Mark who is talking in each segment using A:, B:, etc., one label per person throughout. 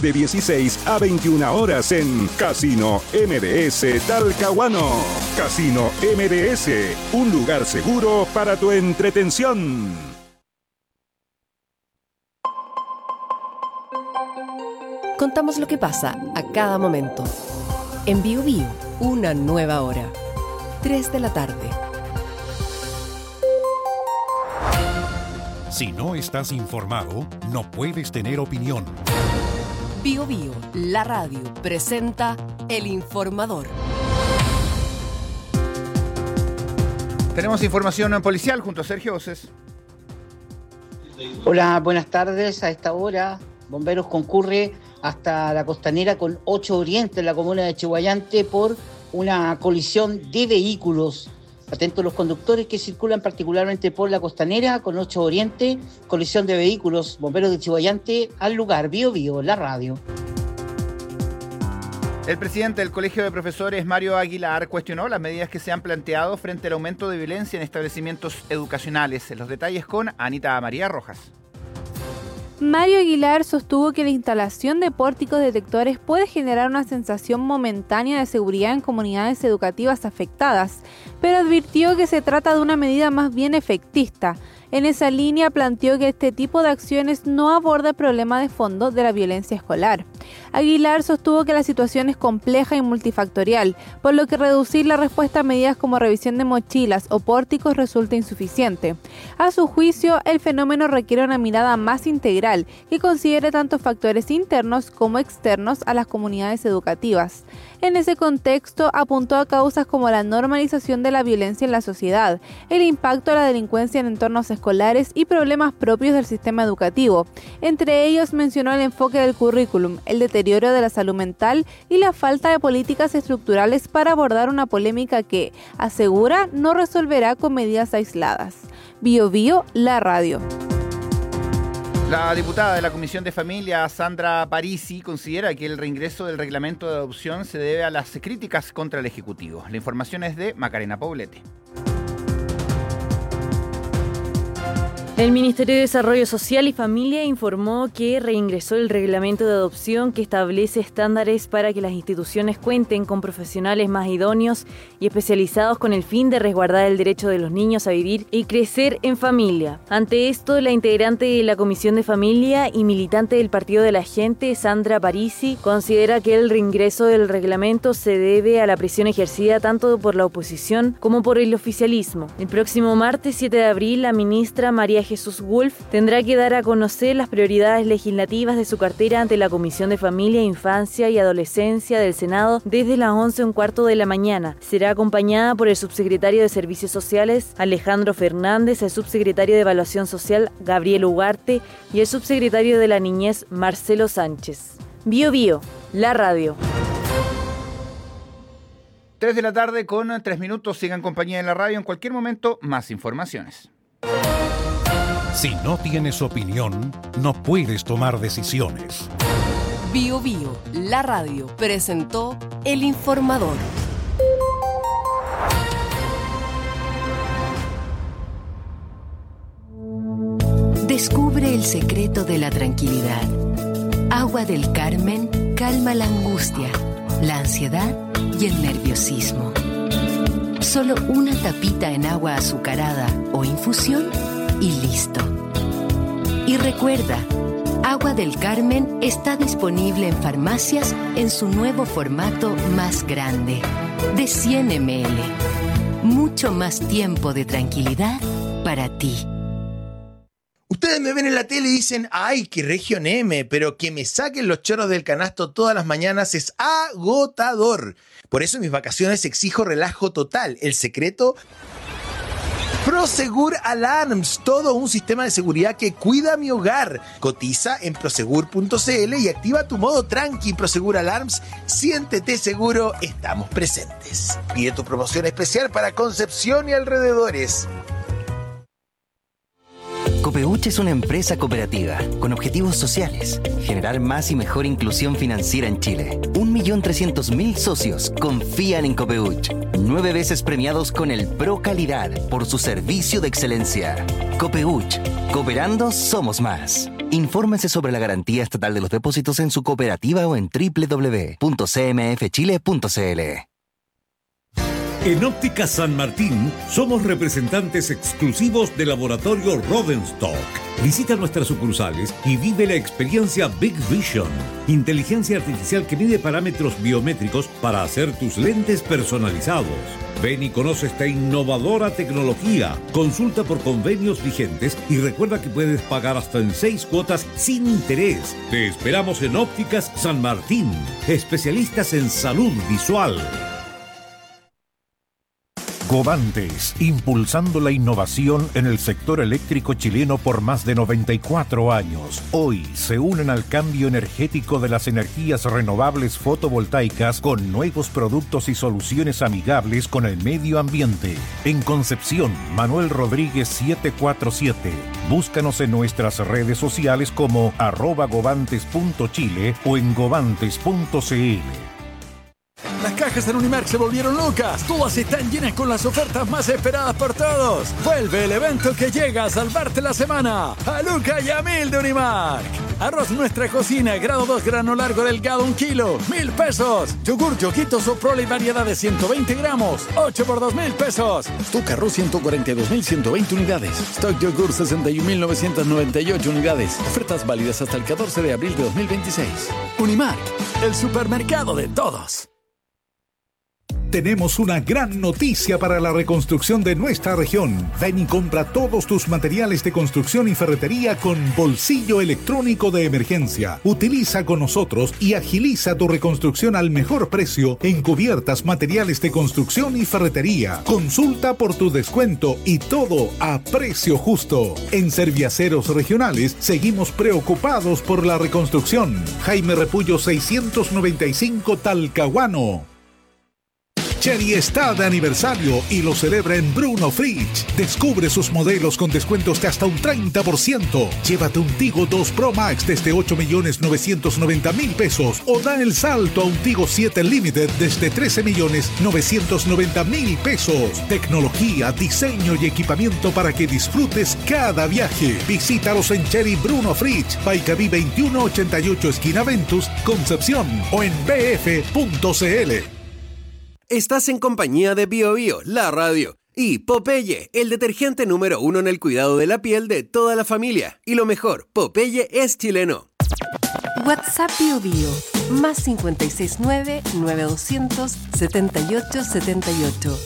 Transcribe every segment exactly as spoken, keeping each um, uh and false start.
A: de dieciséis a veintiuna horas en Casino M D S Talcahuano. Casino M D S, un lugar seguro para tu entretención.
B: Contamos lo que pasa a cada momento. En Bio Bio, una nueva hora. tres de la tarde.
C: Si no estás informado, no puedes tener opinión.
B: Bio Bio, la radio, presenta El Informador.
D: Tenemos información policial junto a Sergio Voces.
E: Hola, buenas tardes. A esta hora, Bomberos concurre hasta la Costanera con ocho Oriente en la comuna de Chiguayante por una colisión de vehículos. Atentos los conductores que circulan particularmente por la Costanera con ocho Oriente, colisión de vehículos. Bomberos de Chiguayante al lugar. Bio Bio, la radio.
D: El presidente del Colegio de Profesores, Mario Aguilar, cuestionó las medidas que se han planteado frente al aumento de violencia en establecimientos educacionales. Los detalles con Anita María Rojas.
F: Mario Aguilar sostuvo que la instalación de pórticos detectores puede generar una sensación momentánea de seguridad en comunidades educativas afectadas, pero advirtió que se trata de una medida más bien efectista. En esa línea planteó que este tipo de acciones no aborda el problema de fondo de la violencia escolar. Aguilar sostuvo que la situación es compleja y multifactorial, por lo que reducir la respuesta a medidas como revisión de mochilas o pórticos resulta insuficiente. A su juicio, el fenómeno requiere una mirada más integral que considere tanto factores internos como externos a las comunidades educativas. En ese contexto, apuntó a causas como la normalización de la violencia en la sociedad, el impacto de la delincuencia en entornos escolares y problemas propios del sistema educativo. Entre ellos mencionó el enfoque del currículum, el deterioro de la salud mental y la falta de políticas estructurales para abordar una polémica que, asegura, no resolverá con medidas aisladas. Bio Bio, la radio.
D: La diputada de la Comisión de Familia, Sandra Parisi, considera que el reingreso del reglamento de adopción se debe a las críticas contra el Ejecutivo. La información es de Macarena Poblete.
G: El Ministerio de Desarrollo Social y Familia informó que reingresó el reglamento de adopción que establece estándares para que las instituciones cuenten con profesionales más idóneos y especializados con el fin de resguardar el derecho de los niños a vivir y crecer en familia. Ante esto, la integrante de la Comisión de Familia y militante del Partido de la Gente, Sandra Parisi, considera que el reingreso del reglamento se debe a la presión ejercida tanto por la oposición como por el oficialismo. El próximo martes siete de abril, la ministra María Jesús Wolf tendrá que dar a conocer las prioridades legislativas de su cartera ante la Comisión de Familia, Infancia y Adolescencia del Senado desde las once un cuarto de la mañana. Será acompañada por el subsecretario de Servicios Sociales, Alejandro Fernández, el subsecretario de Evaluación Social, Gabriel Ugarte, y el subsecretario de la Niñez, Marcelo Sánchez. Bio Bio, la radio.
D: tres de la tarde con tres minutos. Sigan compañía en la radio. En cualquier momento, más informaciones.
C: Si no tienes opinión, no puedes tomar decisiones.
B: Bio Bio, la radio, presentó El Informador.
H: Descubre el secreto de la tranquilidad. Agua del Carmen calma la angustia, la ansiedad y el nerviosismo. Solo una tapita en agua azucarada o infusión y listo. Y recuerda, Agua del Carmen está disponible en farmacias en su nuevo formato más grande, de cien mililitros. Mucho más tiempo de tranquilidad para ti.
I: Ustedes me ven en la tele y dicen, ¡ay, qué Región M! Pero que me saquen los choros del canasto todas las mañanas es agotador. Por eso en mis vacaciones exijo relajo total. El secreto... Prosegur Alarms, todo un sistema de seguridad que cuida mi hogar. Cotiza en prosegur punto c l y activa tu modo tranqui. Prosegur Alarms, siéntete seguro, estamos presentes. Pide tu promoción especial para Concepción y alrededores.
J: Copeuch es una empresa cooperativa con objetivos sociales, generar más y mejor inclusión financiera en Chile. un millón trescientos mil socios confían en Copeuch, nueve veces premiados con el Pro Calidad por su servicio de excelencia. Copeuch, cooperando somos más. Infórmese sobre la garantía estatal de los depósitos en su cooperativa o en doble u doble u doble u punto c m f chile punto c l.
K: En Óptica San Martín somos representantes exclusivos del laboratorio Rodenstock. Visita nuestras sucursales y vive la experiencia Big Vision, inteligencia artificial que mide parámetros biométricos para hacer tus lentes personalizados. Ven y conoce esta innovadora tecnología. Consulta por convenios vigentes y recuerda que puedes pagar hasta en seis cuotas sin interés. Te esperamos en Ópticas San Martín, especialistas en salud visual.
C: Govantes, impulsando la innovación en el sector eléctrico chileno por más de noventa y cuatro años. Hoy se unen al cambio energético de las energías renovables fotovoltaicas con nuevos productos y soluciones amigables con el medio ambiente. En Concepción, Manuel Rodríguez setecientos cuarenta y siete. Búscanos en nuestras redes sociales como arroba govantes punto chile o en govantes punto c l.
L: Las cajas en Unimark se volvieron locas. Todas están llenas con las ofertas más esperadas por todos. Vuelve el evento que llega a salvarte la semana. A Luca y a Mil de Unimark. Arroz Nuestra Cocina, grado dos, grano largo delgado, un kilo, mil pesos. Yogur Yoguito Soprole y variedad de ciento veinte gramos, ocho por dos mil pesos. Stock Arroz ciento cuarenta y dos mil ciento veinte unidades. Stock Yogur sesenta y un mil novecientos noventa y ocho unidades. Ofertas válidas hasta el catorce de abril de dos mil veintiséis. Unimark, el supermercado de todos.
M: Tenemos una gran noticia para la reconstrucción de nuestra región. Ven y compra todos tus materiales de construcción y ferretería con bolsillo electrónico de emergencia. Utiliza con nosotros y agiliza tu reconstrucción al mejor precio en cubiertas, materiales de construcción y ferretería. Consulta por tu descuento y todo a precio justo. En Serviaceros Regionales seguimos preocupados por la reconstrucción. Jaime Repullo seiscientos noventa y cinco, Talcahuano. Chery está de aniversario y lo celebra en Bruno Fridge. Descubre sus modelos con descuentos de hasta un treinta por ciento. Llévate un Tigo dos Pro Max desde ocho millones novecientos noventa mil pesos o da el salto a un Tigo siete Limited desde trece millones novecientos noventa mil pesos. Tecnología, diseño y equipamiento para que disfrutes cada viaje. Visítalos en Chery Bruno Fridge, Paicaví veintiuno ochenta y ocho, esquina Ventus, Concepción, o en b f punto c l.
N: Estás en compañía de Bio Bio, la radio, y Popeye, el detergente número uno en el cuidado de la piel de toda la familia. Y lo mejor, Popeye es chileno.
B: WhatsApp Bio Bio, más cinco seis nueve, nueve dos cero cero, siete ocho siete ocho.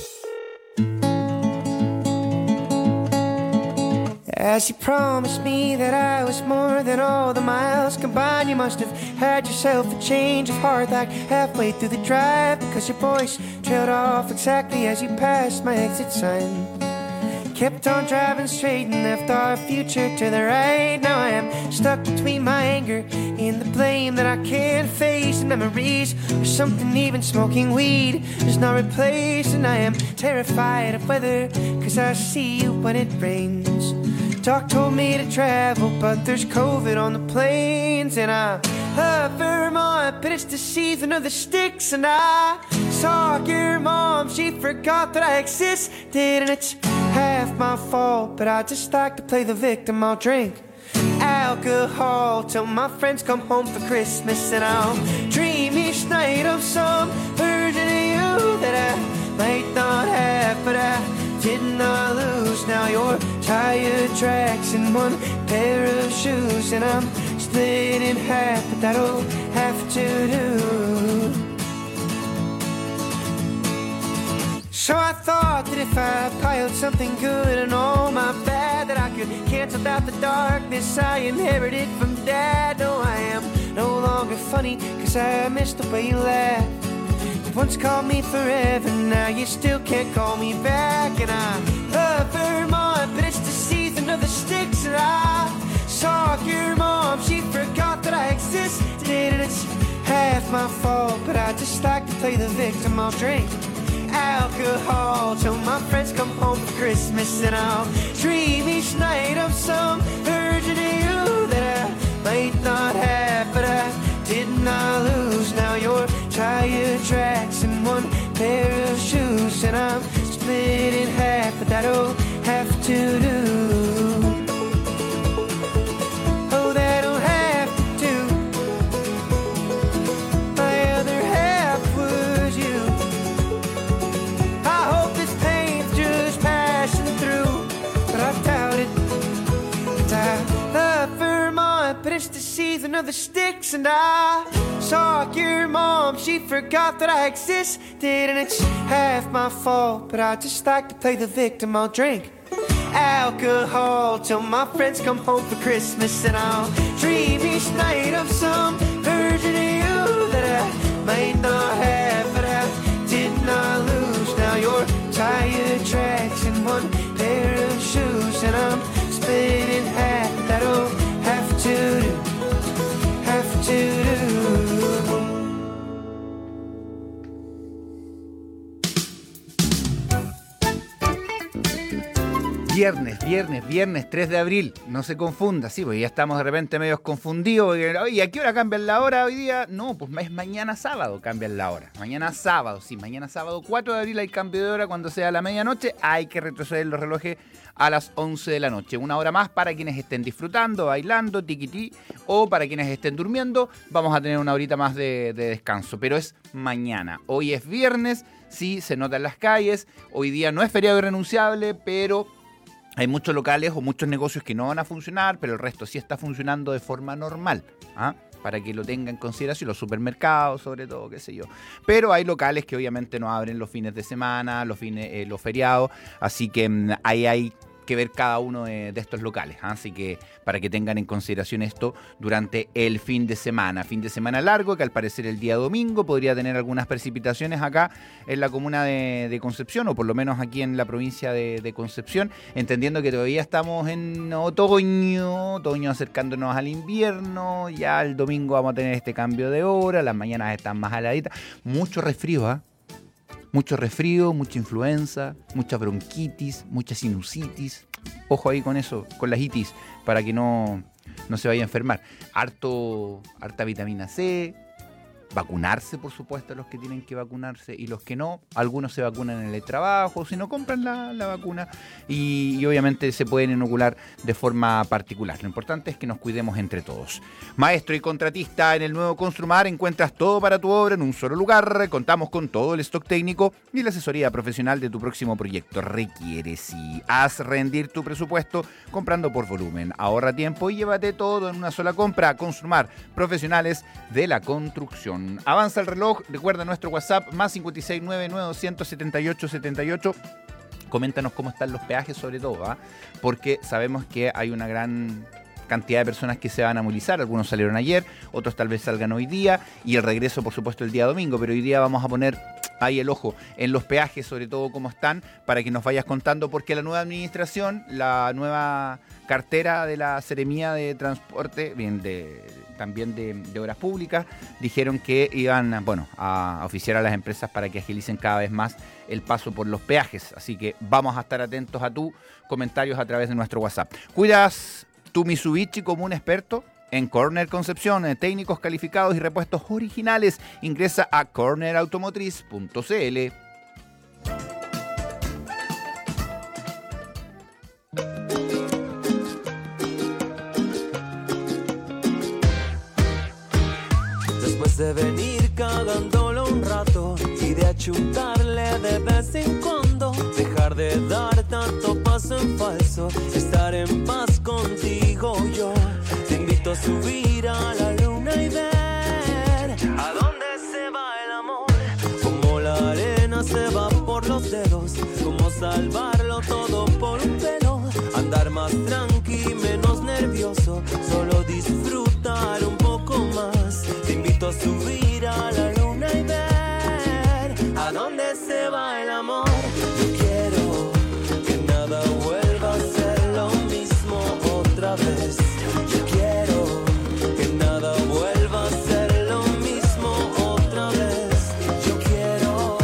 O: As you promised me that I was more than all the miles combined, you must have had yourself a change of heart like halfway through the drive, because your voice trailed off exactly as you passed my exit sign. Kept on driving straight and left our future to the right. Now I am stuck between my anger and the blame that I can't face, and memories or something even smoking weed does not replace. And I am terrified of weather, cause I see you when it rains. Doc told me to travel, but there's COVID on the planes. And I love Vermont, but it's the season of the sticks. And I saw your mom, she forgot that I existed. And it's half my fault, but I just like to play the victim. I'll drink alcohol till my friends come home for Christmas. And I'll dream each night of some version of you that I might not have, but I did not lose. Now you're tire tracks and one pair of shoes, and I'm split in half, but that'll have to do. So I thought that if I piled something good and all my bad, that I could cancel out the darkness I inherited from Dad. No, I am no longer funny, cause I miss the way you laugh. You once called me forever, now you still can't call me back. And I love Vermont, but it's the season of the sticks. And I saw your mom, she forgot that I existed. And it's half my fault, but I just like to play the victim. I'll drink alcohol till my friends come home for Christmas. And I'll dream each night of some version of you that I might not have, but I did not lose. Now you're tire tracks and one pair of shoes, and I'm split in half, but that'll have to do. Oh, that'll the sticks. And I saw your mom, she forgot that I existed. And it's half my fault, but I just like to play the victim. I'll drink alcohol till my friends come home for Christmas. And I'll dream each night of some version of you that I might not have, but I did not lose. Now you're tire tracks and one pair of shoes, and I'm split in half. That'll have to do, have to do.
D: Viernes, viernes, viernes, tres de abril, no se confunda, sí, porque ya estamos de repente medios confundidos. Oye, ¿a qué hora cambian la hora hoy día? No, pues es mañana sábado cambian la hora. Mañana sábado, sí, mañana sábado cuatro de abril hay cambio de hora. Cuando sea la medianoche hay que retroceder los relojes a las once de la noche. Una hora más para quienes estén disfrutando, bailando, tiquití, o para quienes estén durmiendo. Vamos a tener una horita más de, de descanso, pero es mañana. Hoy es viernes, sí, se nota en las calles. Hoy día no es feriado irrenunciable, pero hay muchos locales o muchos negocios que no van a funcionar, pero el resto sí está funcionando de forma normal, ¿ah? Para que lo tenga en consideración, los supermercados sobre todo, qué sé yo. Pero hay locales que obviamente no abren los fines de semana, los fines, eh, los feriados, así que mmm, ahí hay que ver cada uno de, de estos locales, ¿eh? Así que para que tengan en consideración esto durante el fin de semana. Fin de semana largo, que al parecer el día domingo podría tener algunas precipitaciones acá en la comuna de, de Concepción, o por lo menos aquí en la provincia de, de Concepción, entendiendo que todavía estamos en otoño, otoño acercándonos al invierno. Ya el domingo vamos a tener este cambio de hora, las mañanas están más heladitas, mucho resfrío, ¿eh? Mucho resfrío, mucha influenza, mucha bronquitis, mucha sinusitis. Ojo ahí con eso, con las itis, para que no, no se vaya a enfermar. Harto, harta vitamina C. Vacunarse, por supuesto, los que tienen que vacunarse y los que no. Algunos se vacunan en el trabajo, si no compran la, la vacuna. Y, y obviamente se pueden inocular de forma particular. Lo importante es que nos cuidemos entre todos. Maestro y contratista, en el nuevo Construmar encuentras todo para tu obra en un solo lugar. Contamos con todo el stock técnico y la asesoría profesional de tu próximo proyecto. Requiere, sí, haz rendir tu presupuesto comprando por volumen. Ahorra tiempo y llévate todo en una sola compra. Construmar, profesionales de la construcción. Avanza el reloj, recuerda nuestro WhatsApp más cinco seis nueve nueve dos siete ocho siete ocho. Coméntanos cómo están los peajes sobre todo, ¿eh? Porque sabemos que hay una gran cantidad de personas que se van a movilizar. Algunos salieron ayer, otros tal vez salgan hoy día, y el regreso por supuesto el día domingo, pero hoy día vamos a poner ahí el ojo en los peajes, sobre todo cómo están, para que nos vayas contando, porque la nueva administración, la nueva cartera de la Seremía de Transporte, bien, de, también de, de Obras Públicas, dijeron que iban, bueno, a oficiar a las empresas para que agilicen cada vez más el paso por los peajes. Así que vamos a estar atentos a tus comentarios a través de nuestro WhatsApp. ¿Cuidas tu Mitsubishi como un experto? En Corner Concepción, técnicos calificados y repuestos originales. Ingresa a corner automotriz punto c l.
P: Después de venir cagándolo un rato y de achuntarle de vez en cuando, dejar de dar tanto paso en falso, estar en paz contigo yo. Te invito a subir a la luna y ver a dónde se va el amor. Como la arena se va por los dedos, como salvarlo todo por un pelo. Andar más tranqui, menos nervioso, solo disfrutar un poco más. Te invito a subir a la luna y ver a dónde se va el amor. Yo quiero que nada vuelva a ser lo mismo otra vez. Yo quiero que nada vuelva a ser lo mismo otra vez. Yo quiero.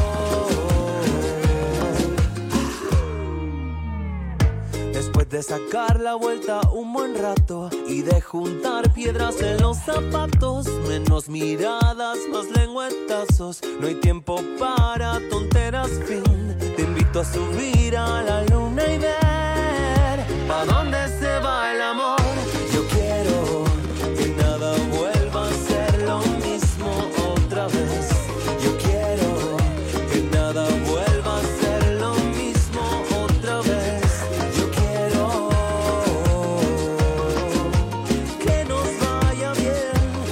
P: Después de sacar la vuelta un buen rato y de juntar piedras en los zapatos, menos miradas, más lengüetazos, no hay tiempo para tonteras, fin. Te invito a subir a la luna y ver a dónde se va el amor. Yo quiero que nada vuelva a ser lo mismo otra vez. Yo quiero que nada vuelva a ser lo mismo otra vez. Yo quiero que nos vaya bien.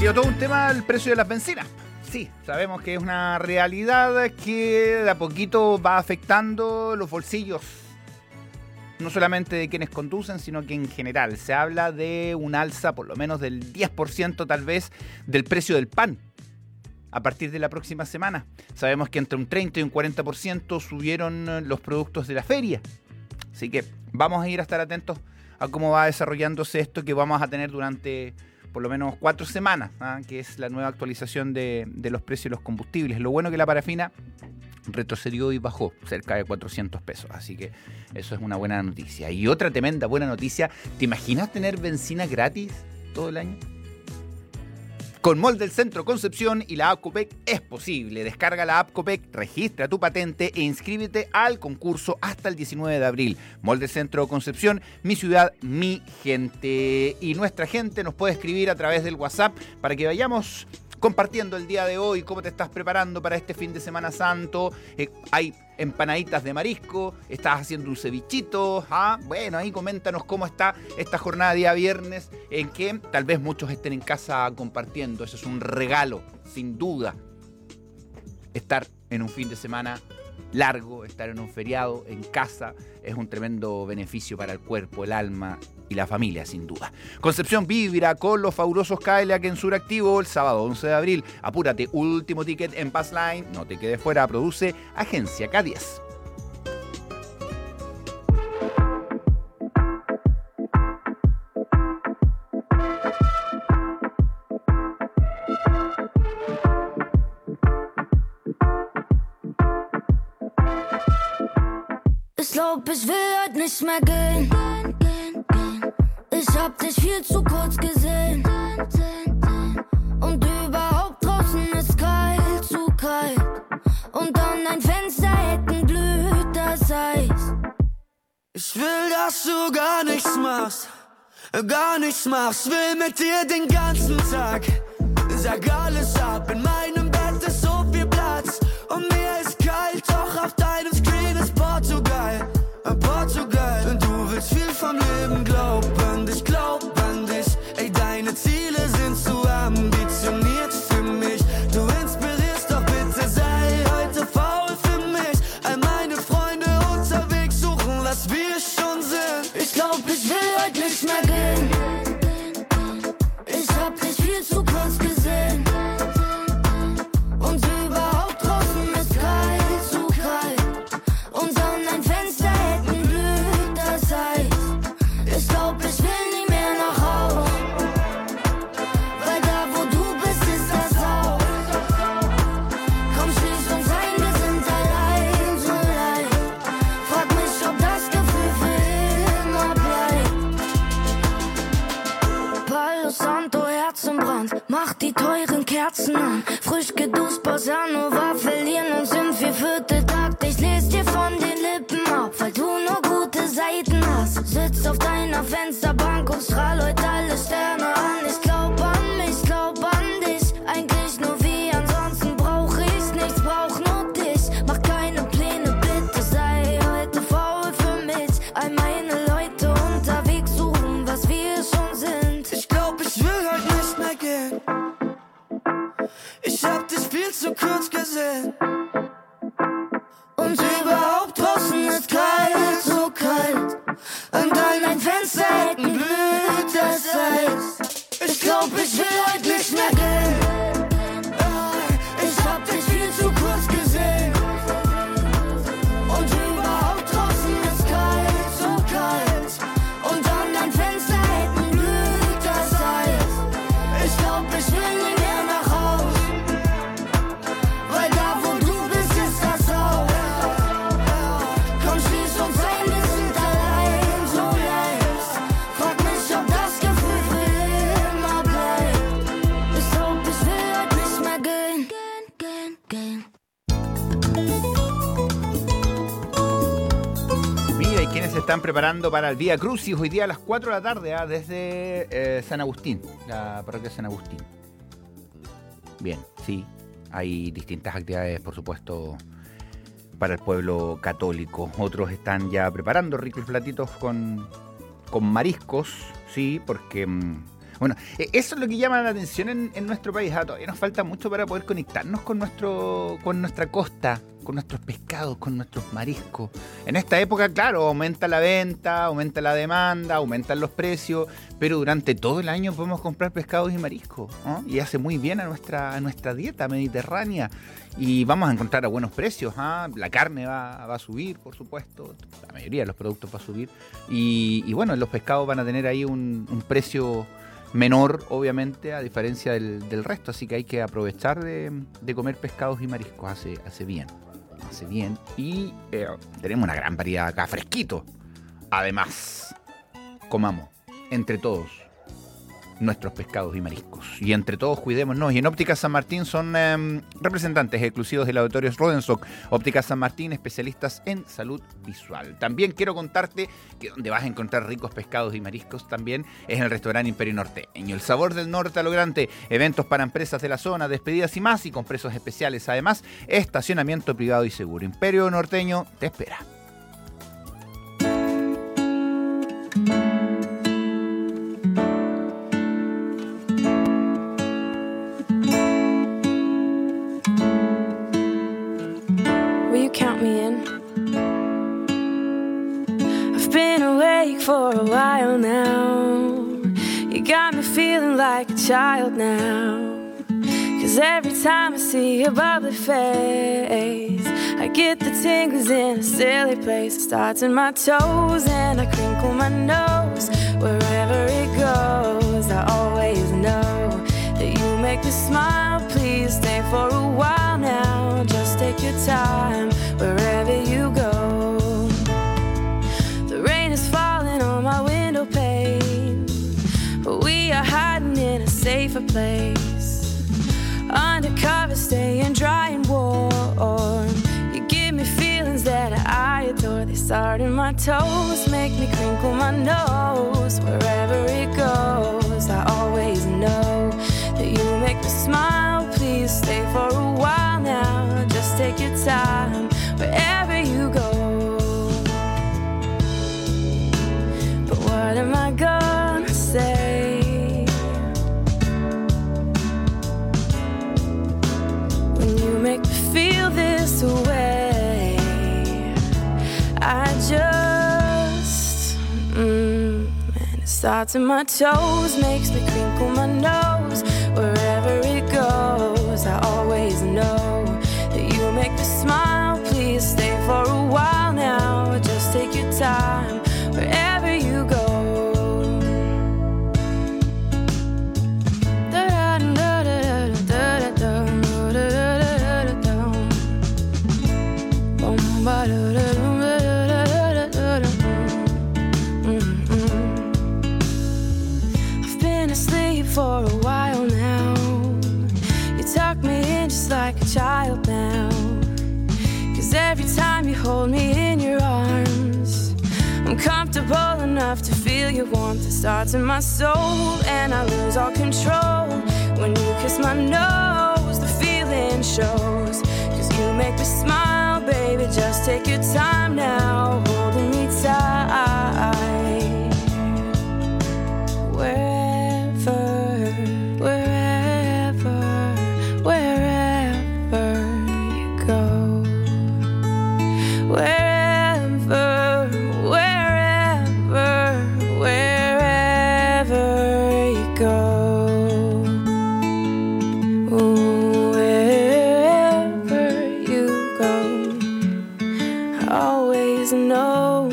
D: sido todo un tema el precio de las bencinas. Sí, sabemos que es una realidad que de a poquito va afectando los bolsillos, no solamente de quienes conducen, sino que en general. Se habla de un alza por lo menos del diez por ciento tal vez del precio del pan a partir de la próxima semana. Sabemos que entre un treinta y un cuarenta por ciento subieron los productos de la feria. Así que vamos a ir a estar atentos a cómo va desarrollándose esto que vamos a tener durante por lo menos cuatro semanas, ¿ah? Que es la nueva actualización de, de los precios de los combustibles. Lo bueno que la parafina retrocedió y bajó cerca de cuatrocientos pesos, así que eso es una buena noticia. Y otra tremenda buena noticia, ¿te imaginas tener benzina gratis todo el año? Con Mall del Centro Concepción y la app Copec es posible. Descarga la app Copec, registra tu patente e inscríbete al concurso hasta el diecinueve de abril. Mall del Centro Concepción, mi ciudad, mi gente. Y nuestra gente nos puede escribir a través del WhatsApp para que vayamos compartiendo el día de hoy, cómo te estás preparando para este fin de Semana Santo. Eh, hay empanaditas de marisco, estás haciendo un cevichito, ¿ah? Bueno, ahí coméntanos cómo está esta jornada día viernes, en que tal vez muchos estén en casa compartiendo. Eso es un regalo, sin duda. Estar en un fin de semana largo, estar en un feriado, en casa, es un tremendo beneficio para el cuerpo, el alma y la familia, sin duda. Concepción vibra con los fabulosos Cadillac en Suractivo el sábado once de abril. Apúrate, último ticket en Passline, no te quedes fuera, produce Agencia K diez.
Q: Ich glaub, ich will heute nicht mehr gehen. Ich hab dich viel zu kurz gesehen. Und überhaupt draußen ist kalt, zu kalt. Und an dein Fensterhecken blüht das Eis.
P: Ich will, dass du gar nichts machst, gar nichts machst. Will mit dir den ganzen Tag. Sag alles ab, in meinem Bett ist so viel Platz. Und mir ist kalt, doch auf deinem Screen ist Portugal, Portugal. Und du willst viel vom Leben, glaub an dich, glaub an dich. Ey, deine Ziele sind zu ambitioniert für mich. Du inspirierst, doch bitte sei heute faul für mich. All meine Freunde unterwegs suchen, was wir schon sind.
Q: Ich glaub, ich will heute nicht mehr gehen. Ich hab dich viel zu kurz gesehen. Und überhaupt draußen ist kalt, zu kalt. Und an dein Fensterhecken blüht das Eis. Ich glaub, ich will nie mehr nach Haus. Weil da, wo du bist, ist das Haus. Komm, schließ uns ein, wir sind allein, so leicht. Frag mich, ob das Gefühl für immer bleibt. Palo Santo, Herzenbrand, mach die teuren Kerzen an. Frisch geduscht, Bossa Nova, verlieren uns im vierviertel Takt. Ich les dir von den Lippen ab, weil du nur gute Seiten hast. Sitz auf deiner Fensterbank und strahl heute alle Sterne an. Ich glaub an mich, glaub an dich, eigentlich nur wie, ansonsten brauch ich nichts, brauch nur dich. Mach keine Pläne, bitte sei heute faul für mich. All meine Leute unterwegs suchen, was wir schon sind.
P: Ich glaub, ich will heute nicht mehr gehen. Ich hab dich viel zu kurz gesehen.
Q: Und überhaupt draußen ist kalt, so kalt. Und an dein Fensterhecken blüht das Eis. Ich glaub, ich will heute nicht mehr gehen. Ich hab dich viel zu kurz gesehen. Und überhaupt draußen ist kalt, so kalt. Und an dein Fensterhecken blüht das Eis. Ich glaub, ich will nie mehr nach Haus. Weil da, wo du bist, ist das Haus. Komm, schließ uns ein, wir sind allein, so leicht. Frag mich, ob das Gefühl für immer bleibt. Ich glaub, ich will heute nicht mehr gehen. Gehen, gehen,
D: Mira, y quienes se están preparando para el Vía Crucis hoy día a las cuatro de la tarde, ¿ah? Desde eh, San Agustín, la parroquia de San Agustín. Bien, sí, hay distintas actividades, por supuesto, para el pueblo católico. Otros están ya preparando ricos platitos con, con mariscos, sí, porque, Bueno, eso es lo que llama la atención en, en nuestro país. ¿Ah? Todavía nos falta mucho para poder conectarnos con, nuestro, con nuestra costa, con nuestros pescados, con nuestros mariscos. En esta época, claro, aumenta la venta, aumenta la demanda, aumentan los precios, pero durante todo el año podemos comprar pescados y mariscos, ¿no? Y hace muy bien a nuestra, a nuestra dieta mediterránea. Y vamos a encontrar a buenos precios. ¿Ah? La carne va, va a subir, por supuesto. La mayoría de los productos va a subir. Y, y bueno, los pescados van a tener ahí un, un precio menor, obviamente, a diferencia del, del resto. Así que hay que aprovechar de, de comer pescados y mariscos. Hace, hace bien. Hace bien. Y eh, tenemos una gran variedad acá, fresquito. Además, comamos entre todos nuestros pescados y mariscos. Y entre todos cuidémonos. Y en Ópticas San Martín son eh, representantes exclusivos del Laboratorio Rodenstock. Ópticas San Martín, especialistas en salud visual. También quiero contarte que donde vas a encontrar ricos pescados y mariscos también es en el restaurante Imperio Norteño. El sabor del norte a lo grande. Eventos para empresas de la zona, despedidas y más, y con precios especiales. Además, estacionamiento privado y seguro. Imperio Norteño te espera.
R: Count me in. I've been awake for a while now. You got me feeling like a child now. Cause every time I see your bubbly face, I get the tingles in a silly place. It starts in my toes and I crinkle my nose. Wherever it goes, I always know that you make me smile. Please stay for a while now. Just take your time wherever you go. The rain is falling on my window pane, but we are hiding in a safer place. Undercover, staying dry and warm. You give me feelings that I adore. They start in my toes, make me crinkle my nose. Wherever it goes, I always know that you make me smile. Please stay for a while now. Just take your time wherever you go. But what am I gonna say when you make me feel this way? I just mm, and it starts in my toes, makes me crinkle my nose. Wherever it goes, I always know that you make me smile. Please stay for a while now. Just take your time wherever you go. I've been asleep for a while now. You tuck me in just like a child now. Cause every time you hold me in your arms, I'm comfortable enough to feel your warmth. It starts in my soul and I lose all control. When you kiss my nose, the feeling shows. Cause you make me smile, baby. Just take your time now, holding me tight. Wherever, wherever, wherever you go. Wherever, wherever, wherever you go. Ooh, wherever you go, I always know.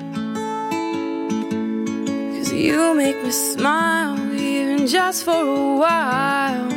R: Cause you make me smile, even just for a while.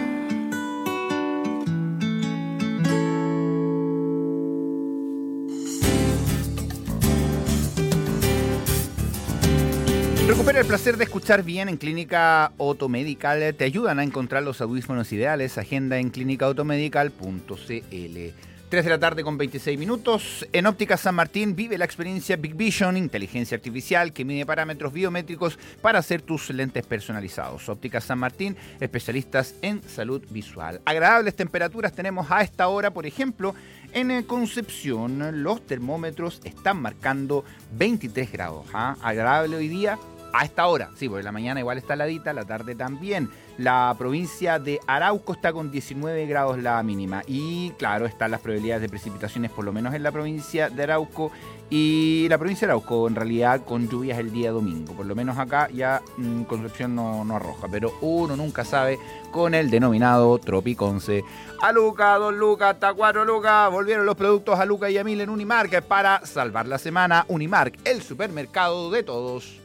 D: Recupera el placer de escuchar bien en Clínica Automedical. Te ayudan a encontrar los audífonos ideales. Agenda en clínica automedical punto c l. tres de la tarde con veintiséis minutos. En Óptica San Martín vive la experiencia Big Vision, inteligencia artificial que mide parámetros biométricos para hacer tus lentes personalizados. Óptica San Martín, especialistas en salud visual. Agradables temperaturas tenemos a esta hora, por ejemplo, en Concepción los termómetros están marcando veintitrés grados. ¿Ah? Agradable hoy día. A esta hora, sí, porque la mañana igual está heladita, la tarde también. La provincia de Arauco está con diecinueve grados la mínima. Y claro, están las probabilidades de precipitaciones, por lo menos en la provincia de Arauco. Y la provincia de Arauco, en realidad, con lluvias el día domingo. Por lo menos acá ya mmm, Concepción no, no arroja. Pero uno nunca sabe con el denominado Tropiconce. A Luca, dos lucas, hasta cuatro lucas. Volvieron los productos a Luca y a Mil en Unimark para salvar la semana. Unimark, el supermercado de todos.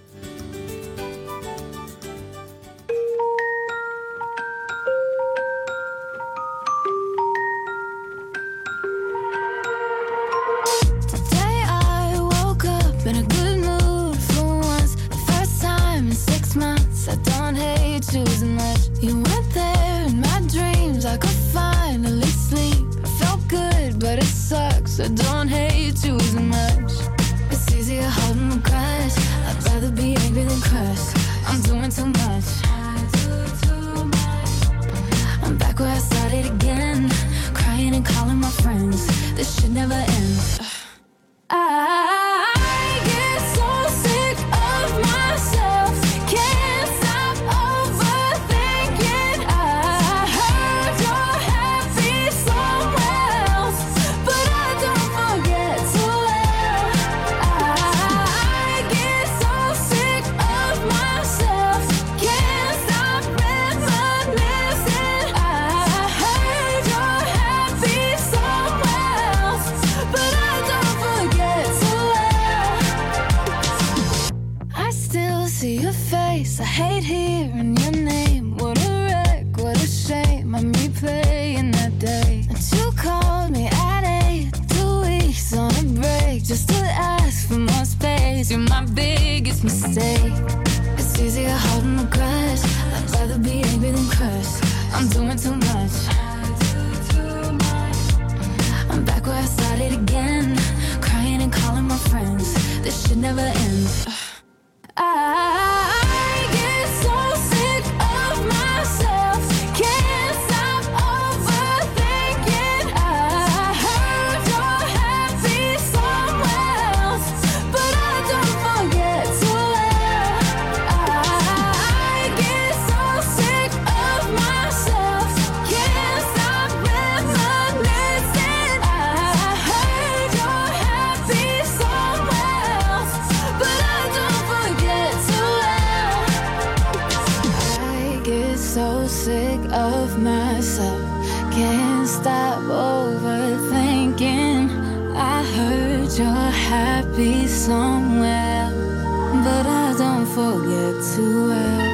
Q: I don't hate you as much. You weren't there in my dreams. I could finally sleep. I felt good, but it sucks. I don't hate you as much. It's easier holding the grudge. I'd rather be angry than crushed. I'm doing too much. I do too much. I'm back where I started again, crying and calling my friends. This should never end. I I hate hearing your name. What a wreck, what a shame. I'm replaying that day that you called me at eight. Two weeks on a break just to ask for more space. You're my biggest mistake. It's easier holding a grudge. I'd rather be angry than crushed. I'm doing too much. I'm back where I started again, crying and calling my friends. This should never end. I of myself, can't stop overthinking. I heard you're happy somewhere, but I don't forget too well.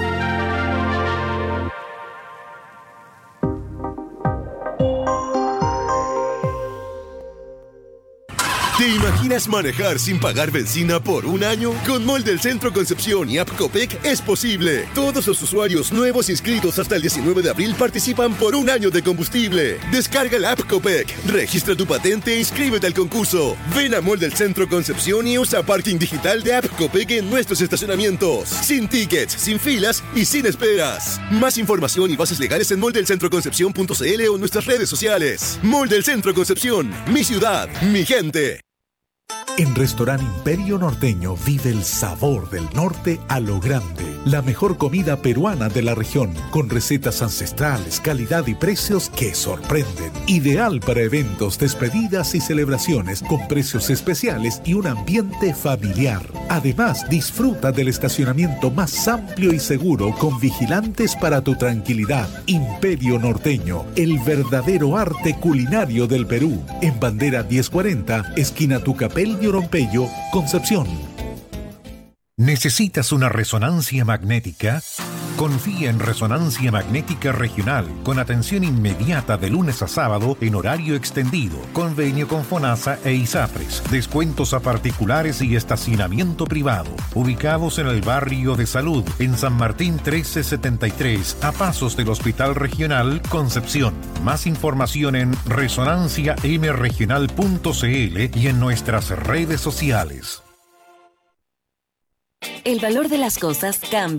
S: ¿Te imaginas manejar sin pagar benzina por un año? Con Mall del Centro Concepción y App Copec es posible. Todos los usuarios nuevos inscritos hasta el diecinueve de abril participan por un año de combustible. Descarga la App Copec, registra tu patente e inscríbete al concurso. Ven a Mall del Centro Concepción y usa parking digital de App Copec en nuestros estacionamientos. Sin tickets, sin filas y sin esperas. Más información y bases legales en mall del centro concepción punto c l o en nuestras redes sociales. Mall del Centro Concepción, mi ciudad, mi gente.
M: En Restaurante Imperio Norteño vive el sabor del norte a lo grande. La mejor comida peruana de la región, con recetas ancestrales, calidad y precios que sorprenden. Ideal para eventos, despedidas y celebraciones, con precios especiales y un ambiente familiar. Además, disfruta del estacionamiento más amplio y seguro, con vigilantes para tu tranquilidad. Imperio Norteño, el verdadero arte culinario del Perú. En Bandera diez cuarenta, esquina Tucapel y Orompeyo, Concepción.
C: ¿Necesitas una resonancia magnética? Confía en Resonancia Magnética Regional, con atención inmediata de lunes a sábado en horario extendido, convenio con FONASA e ISAPRES, descuentos a particulares y estacionamiento privado, ubicados en el barrio de Salud, en San Martín trece setenta y tres, a pasos del Hospital Regional Concepción. Más información en resonancia m regional punto c l y en nuestras redes sociales.
T: El valor de las cosas cambia.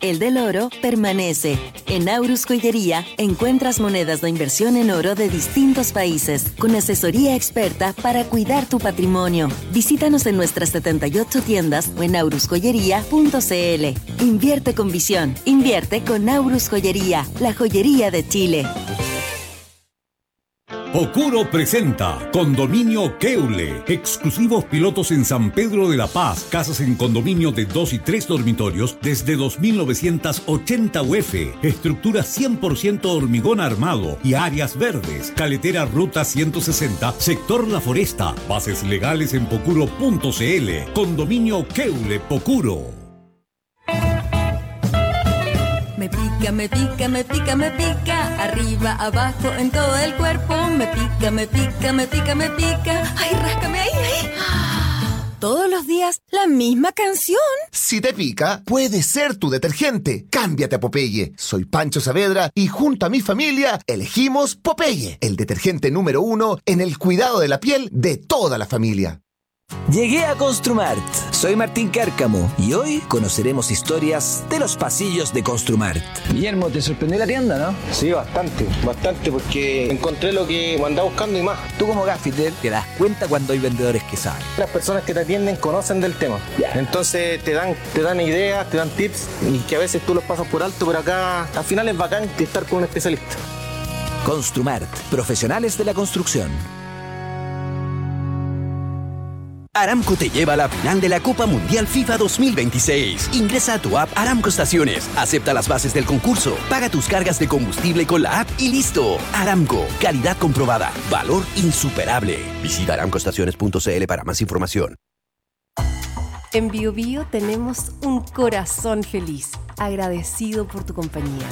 T: el del oro, permanece. En Aurus Joyería encuentras monedas de inversión en oro de distintos países, con asesoría experta para cuidar tu patrimonio. Visítanos en nuestras setenta y ocho tiendas o en aurus joyería punto c l. Invierte con visión. Invierte con Aurus Joyería, la joyería de Chile.
K: Pocuro presenta Condominio Keule. Exclusivos pilotos en San Pedro de la Paz. Casas en condominio de dos y tres dormitorios desde dos mil novecientos ochenta U F. Estructura cien por ciento hormigón armado y áreas verdes. Caletera Ruta ciento sesenta, sector La Foresta. Bases legales en pocuro punto c l. Condominio Keule Pocuro.
U: Me pica, me pica, me pica, me pica, arriba, abajo, en todo el cuerpo. Me pica, me pica, me pica, me pica. Ay, ráscame ahí, ahí. Todos los días, la misma canción.
V: Si te pica, puede ser tu detergente. Cámbiate a Popeye. Soy Pancho Saavedra y junto a mi familia elegimos Popeye, el detergente número uno en el cuidado de la piel de toda la familia.
W: Llegué a Construmart. Soy Martín Cárcamo y hoy conoceremos historias de los pasillos de Construmart.
X: Guillermo, ¿te sorprendió la tienda, no? Sí, bastante, bastante, porque encontré lo que andaba buscando y más.
W: Tú como gaffiter te das cuenta cuando hay vendedores que saben.
X: Las personas que te atienden conocen del tema. Entonces te dan, te dan ideas, te dan tips y que a veces tú los pasas por alto, pero acá al final es bacán estar con un especialista.
W: Construmart, profesionales de la construcción.
Y: Aramco te lleva a la final de la Copa Mundial FIFA dos mil veintiséis. Ingresa a tu app Aramco Estaciones, acepta las bases del concurso, paga tus cargas de combustible con la app y listo. Aramco, calidad comprobada, valor insuperable. Visita aramco estaciones punto c l para más información.
B: En Bio Bio tenemos un corazón feliz, agradecido por tu compañía.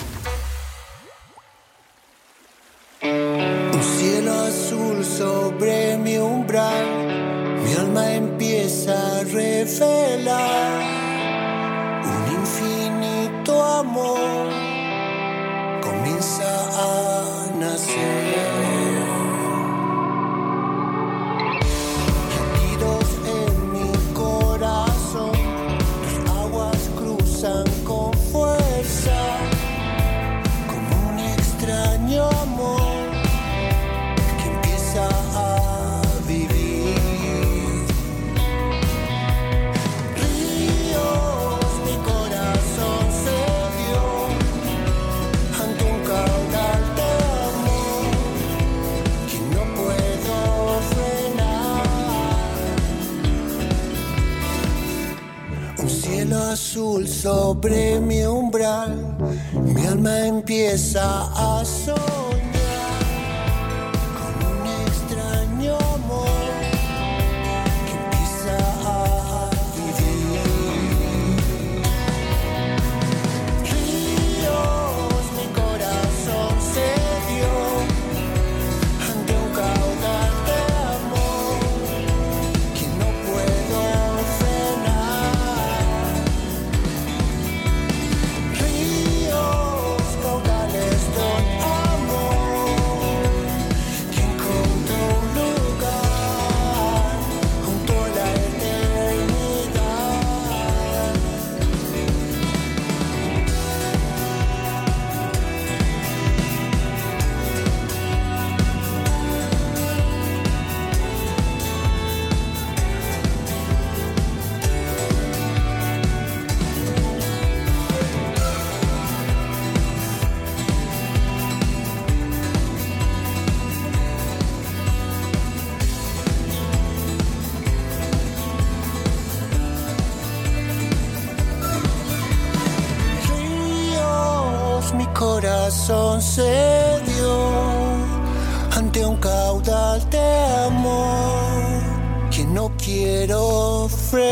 Z: Un cielo azul sobre mi umbral. Mi alma empieza a revelar un infinito amor, comienza a nacer. Latidos en mi corazón, las aguas cruzan con fuerza, como un extraño amor que empieza a vivir. Azul sobre mi umbral, mi alma empieza a soñar con un extraño amor que empieza a vivir. Ríos, mi corazón se dio ante un caudal de amor que no puedo frenar. Corazón se dio ante un caudal de amor que no quiero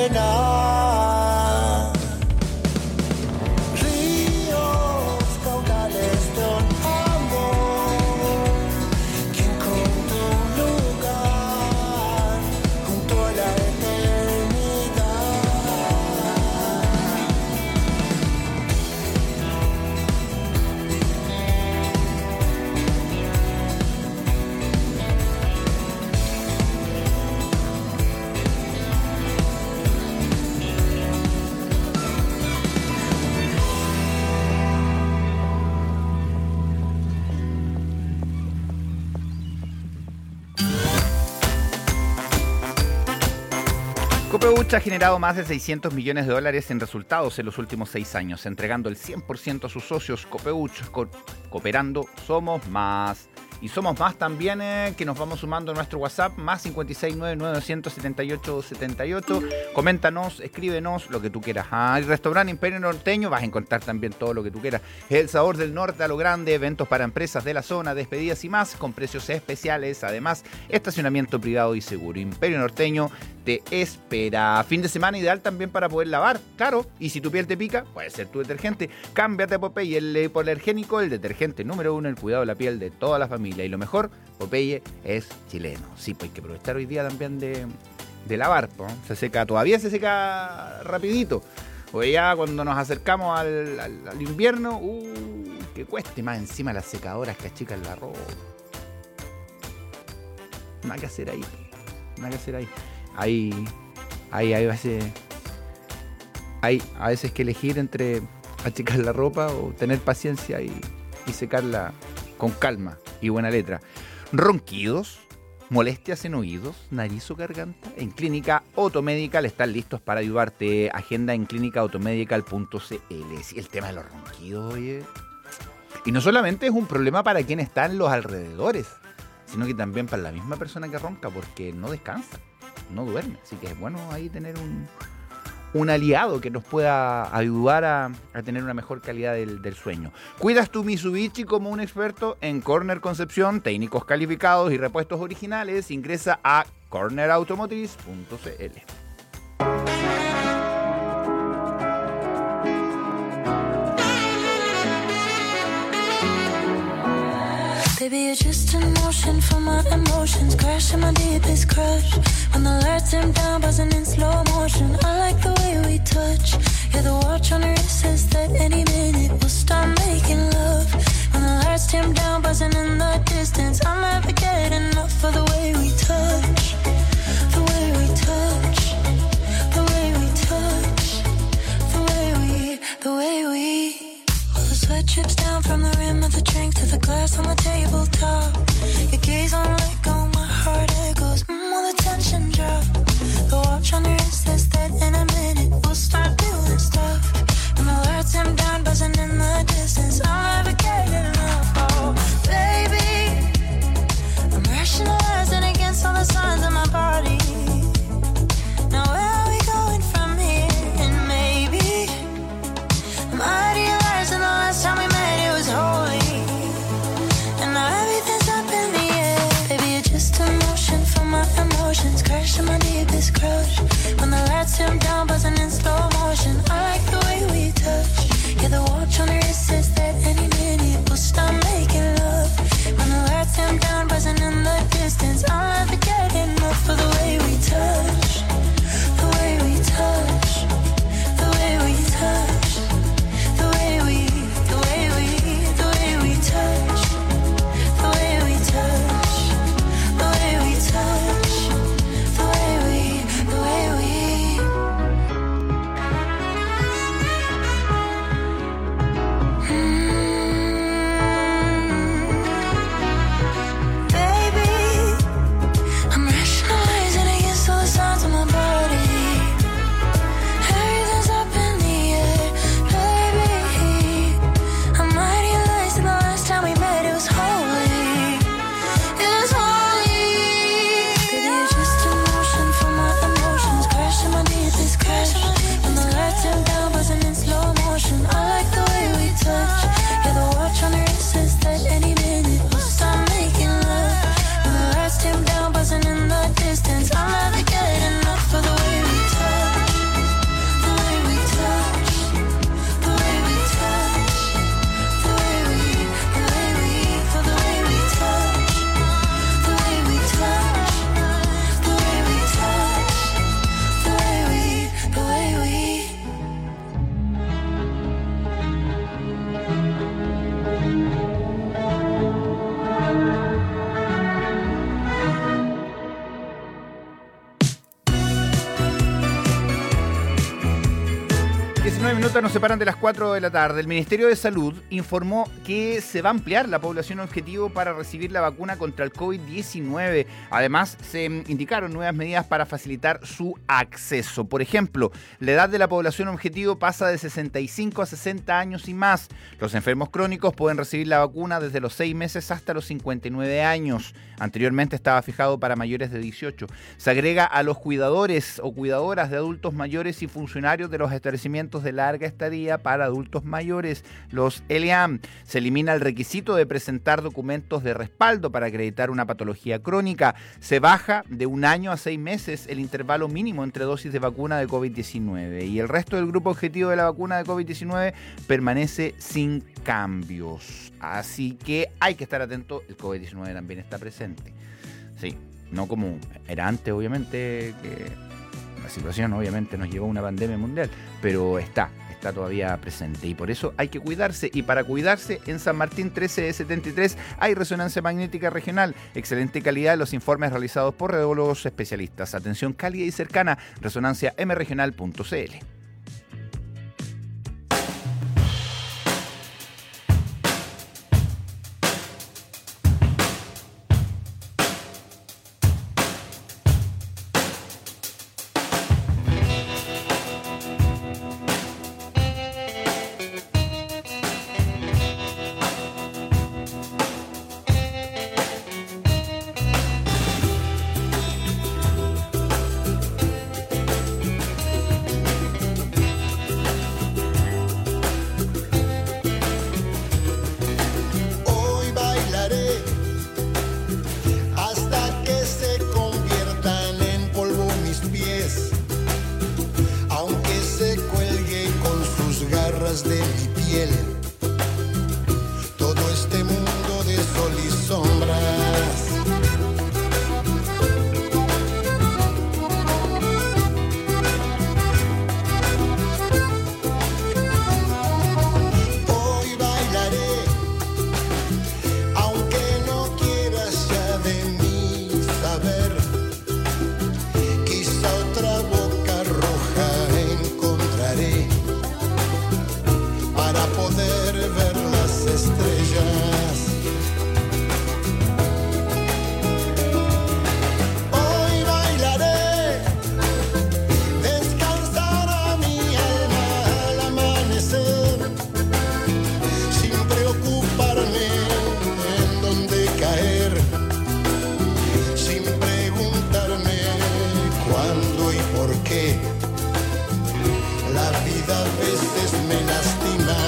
Z: frenar. Ríos, caudales de un amor que encontró un lugar junto a la eternidad.
D: Copeuch ha generado más de seiscientos millones de dólares en resultados en los últimos seis años, entregando el cien por ciento a sus socios. Copeuch, co cooperando, somos más. Y somos más también, eh, que nos vamos sumando a nuestro WhatsApp, más cinco seis nueve nueve siete ocho siete ocho. Coméntanos, escríbenos lo que tú quieras. Ah, el restaurante Imperio Norteño, vas a encontrar también todo lo que tú quieras. El sabor del norte a lo grande, eventos para empresas de la zona, despedidas y más, con precios especiales. Además, estacionamiento privado y seguro. Imperio Norteño te espera. Fin de semana ideal también para poder lavar, claro. Y si tu piel te pica, puede ser tu detergente. Cámbiate a Popeye, el hipoalergénico, el detergente número uno, el cuidado de la piel de toda la familia. Y lo mejor, Popeye es chileno. Sí, pues hay que aprovechar hoy día también de, de lavar, ¿no? Se seca, todavía se seca rapidito. O ya cuando nos acercamos al, al, al invierno, uh, que cueste más encima las secadoras que achican la ropa. Nada que hacer ahí. Nada que hacer ahí. Hay, hay, hay, veces, hay a veces que elegir entre achicar la ropa o tener paciencia y, y secarla con calma y buena letra. Ronquidos, molestias en oídos, nariz o garganta. En Clínica Automedical están listos para ayudarte. Agenda en clínica automedical punto c l. Sí, el tema de los ronquidos, oye. Y no solamente es un problema para quien está en los alrededores, sino que también para la misma persona que ronca, porque no descansa, no duerme. Así que es bueno ahí tener un, un aliado que nos pueda ayudar a, a tener una mejor calidad del, del sueño. ¿Cuidas tu Mitsubishi como un experto? En Corner Concepción, técnicos calificados y repuestos originales. Ingresa a corner automotriz punto c l.
Q: Baby, you're just in motion for my emotions, crashing my deepest crush. When the lights dim down, buzzing in slow motion. I like the way we touch. Yeah, the watch on your wrist says that any minute we'll start making love. When the lights dim down, buzzing in the distance, I'll never get enough of the way we touch. The way we touch. The way we touch. The way we, the way we. The sweat drips down from the rim of the drink to the glass on the tabletop. Your gaze on like oh my heart echoes, mmm, will the tension drop? The watch on your wrist says that in a minute we'll start doing stuff. And the lights dim down, buzzing in the distance, I'll never get enough. Oh, baby, I'm rationalizing against all the signs of my body. Now where are we going from here? And maybe I'm idealizing the last time we met, it was holy. And now everything's up in the air. Baby, you're just a motion for my emotions, crashing my deepest crush. When the lights dim down, buzzing in slow motion.
D: minutos nos separan de las cuatro de la tarde. El Ministerio de Salud informó que se va a ampliar la población objetivo para recibir la vacuna contra el COVID diecinueve. Además, se indicaron nuevas medidas para facilitar su acceso. Por ejemplo, la edad de la población objetivo pasa de sesenta y cinco a sesenta años y más. Los enfermos crónicos pueden recibir la vacuna desde los seis meses hasta los cincuenta y nueve años. Anteriormente estaba fijado para mayores de dieciocho. Se agrega a los cuidadores o cuidadoras de adultos mayores y funcionarios de los establecimientos de larga estadía para adultos mayores, los L E A M. Se elimina el requisito de presentar documentos de respaldo para acreditar una patología crónica. Se baja de un año a seis meses el intervalo mínimo entre dosis de vacuna de COVID diecinueve. Y el resto del grupo objetivo de la vacuna de COVID diecinueve permanece sin cambios. Así que hay que estar atento, el COVID diecinueve también está presente. Sí, no como era antes, obviamente, que la situación obviamente nos llevó a una pandemia mundial, pero está, está todavía presente y por eso hay que cuidarse. Y para cuidarse, en San Martín trece setenta y tres hay resonancia magnética regional. Excelente calidad en los informes realizados por radiólogos especialistas. Atención cálida y cercana, resonancia m regional punto c l.
Z: De mi piel, todo este mundo de sol y sombras. Hoy bailaré, aunque no quieras ya de mí saber. Quizá otra boca roja encontraré para poder ver las estrellas. Hoy bailaré, descansará mi alma al amanecer, sin preocuparme en dónde caer, sin preguntarme cuándo y por qué. La vida a veces me lastima.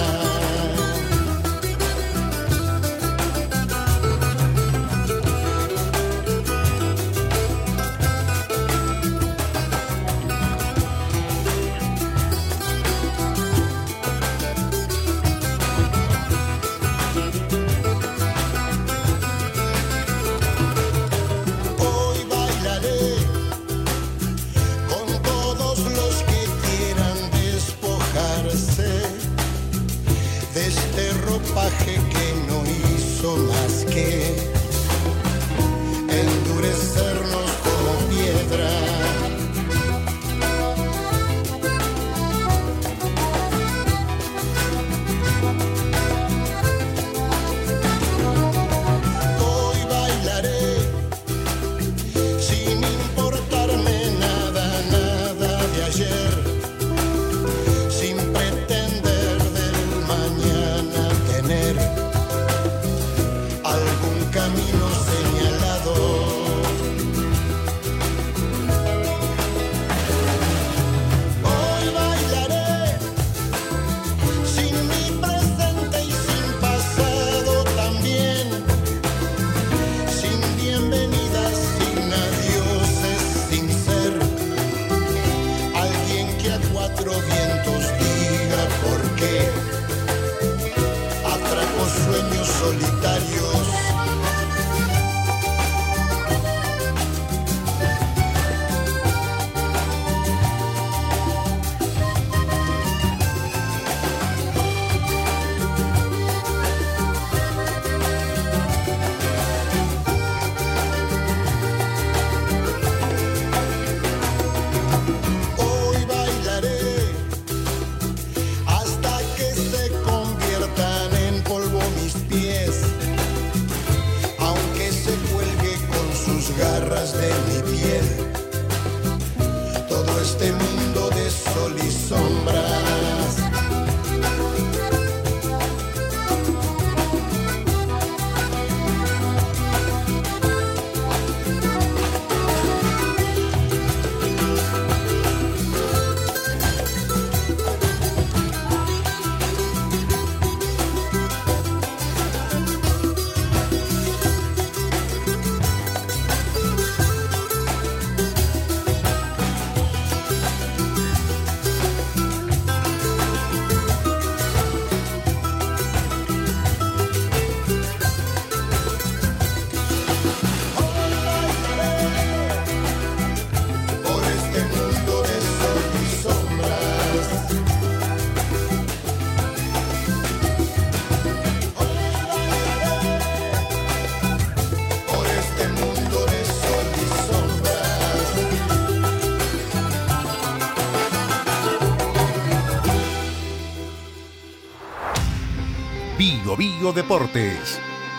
Z: Hoy bailaré con todos los que quieran despojarse de este ropaje que no hizo más que endurecernos como piedra. Hoy bailaré sin importarme nada, nada de ayer, sin pretender del mañana tener algún camino señalado. Hoy bailaré sin mi presente y sin pasado también, sin bienvenidas, sin adioses, sin ser alguien que a cuatro vientos diga por qué atraco sueños solitarios. Hoy bailaré
C: Bio Bio Deportes.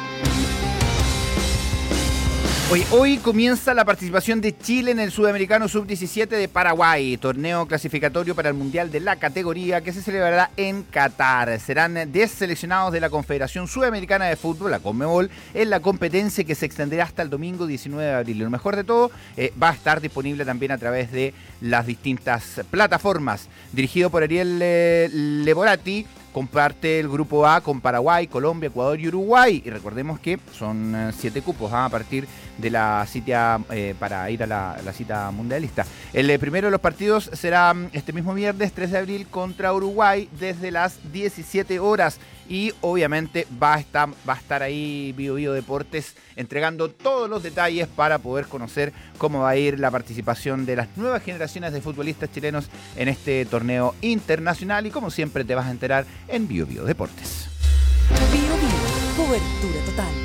D: Hoy, hoy comienza la participación de Chile en el Sudamericano sub diecisiete de Paraguay, torneo clasificatorio para el Mundial de la categoría que se celebrará en Qatar. Serán diez seleccionados de la Confederación Sudamericana de Fútbol, la Conmebol, en la competencia que se extenderá hasta el domingo diecinueve de abril. Lo mejor de todo, eh, va a estar disponible también a través de las distintas plataformas. Dirigido por Ariel eh, Leborati, comparte el grupo A con Paraguay, Colombia, Ecuador y Uruguay. Y recordemos que son eh, siete cupos ¿eh? a partir de la cita eh, para ir a la, la cita mundialista. El eh, primero de los partidos será este mismo viernes tres de abril contra Uruguay desde las diecisiete horas. Y obviamente va a estar, va a estar ahí Bio Bio Deportes entregando todos los detalles para poder conocer cómo va a ir la participación de las nuevas generaciones de futbolistas chilenos en este torneo internacional. Y como siempre te vas a enterar en Bio Bio Deportes.
A: Bio Bio, cobertura total.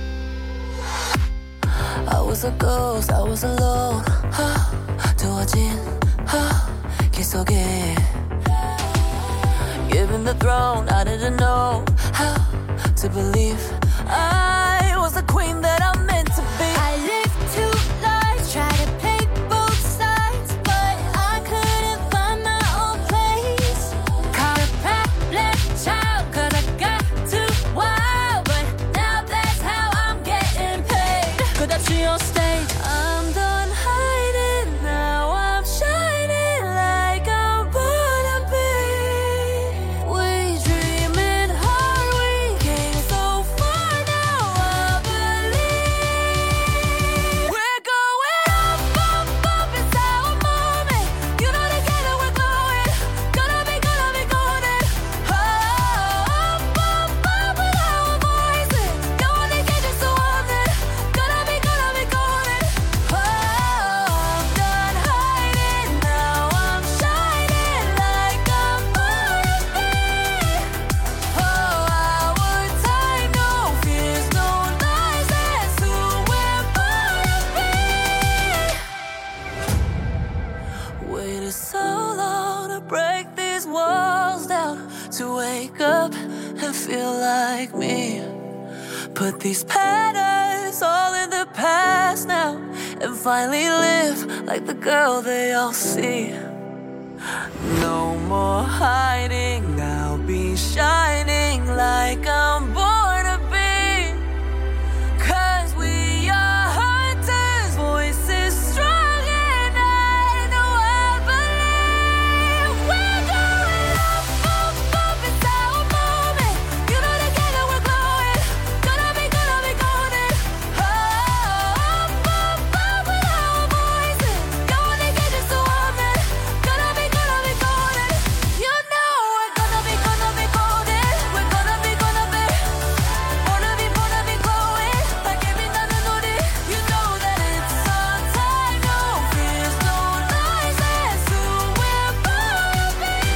E: I was a ghost, I was alone. 두어진 기속에 Given the throne, I didn't know how to believe I was the queen that I'm meant to be.
Q: I lived two lives, tried to play both sides, but I couldn't find my own place. Caught a problem child, cause I got too wild, but now that's how I'm getting paid.
E: 끝없이 on stage, I'm done hiding, now I'm shining like I'm born to be. We dreaming hard, we came so far, now I believe. We're going up, up, up, it's our moment. You know together we're glowing, gonna be, gonna be golden. Up, up, up with our voices, no one can get you so often. Gonna be, gonna be golden. Oh, I'm done hiding, now I'm shining like I'm born to be. Oh, our time, no fears, no lies, that's who we're born to be. Waited so long to break these walls down, to wake up and feel like me. Put these patterns all in the past now, and finally live like the girl they all see. No more hiding, I'll be shining like I'm born to be. Cause we are hunters, voices strong, and I know I believe. We're going up, up, up, it's our moment. You know together we're glowing, gonna be, gonna be golden. Up, up, up with our voices, no one can get you so often. Gonna be, gonna be golden. You know we're gonna be, gonna be golden. We're gonna be, gonna be, wanna be, wanna be glowing like every night and all day. You know that it's our time, no fears, no lies, that's who we're born to be.